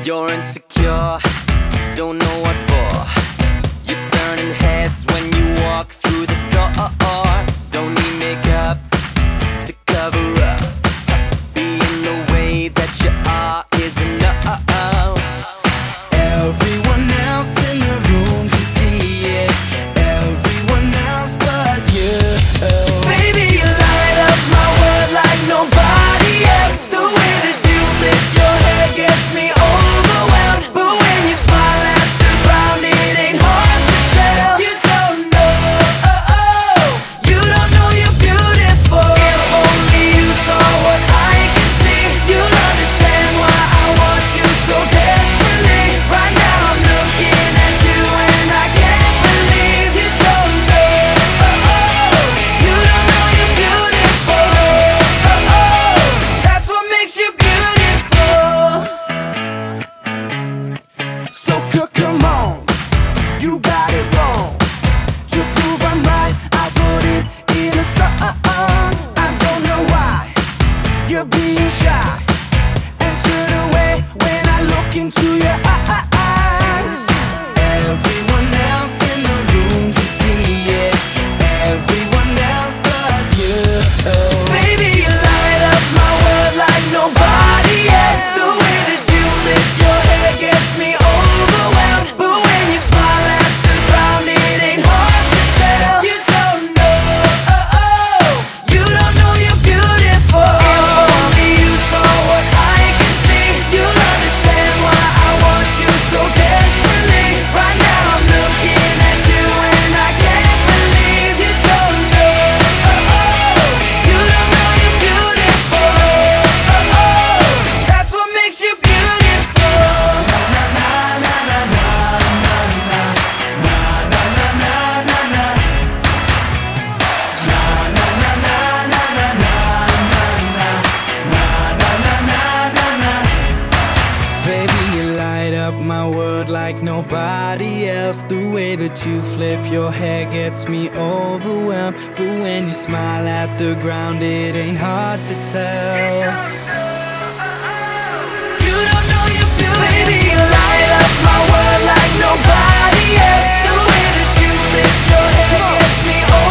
You're insecure, don't know what for. You're turning heads when you walk through the door. Don't need makeup to cover up. Being the way that you are is enough. Everyone else in the room can see it. Everyone else but you. Baby, you light up my world like nobody else. The way that you flip your hair gets me overwhelmed. But when you smile at the ground, it ain't hard to tell. You don't know, you don't know you're beautiful. If only you saw what I can see, you'll understand why I want you so desperately. Right now I'm looking at you and I can't believe you don't know, you don't know you're beautiful. That's what makes you beautiful. So come on, you got it wrong. To prove I'm right, I put it in a song. I don't know why you're being shy and turn away when I look into your eyes. Everyone else in the room can see it. Everyone else but you. Baby, you light up my world like nobody else. The way that you flip your hair gets me overwhelmed. But when you smile at the ground, it ain't hard to tell. You don't know, you don't know you're beautiful. If only you saw what I can see, you'll understand why I want you so desperately. Right now I'm looking at you and I can't believe you don't know, you don't know you're beautiful. That's what makes you beautiful. Baby, you light up my world like nobody else. The way that you flip your hair gets me overwhelmed. But when you smile at the ground, it ain't hard to tell. You don't know you're beautiful. Baby, you light up my world like nobody else. The way that you flip your hair gets me overwhelmed.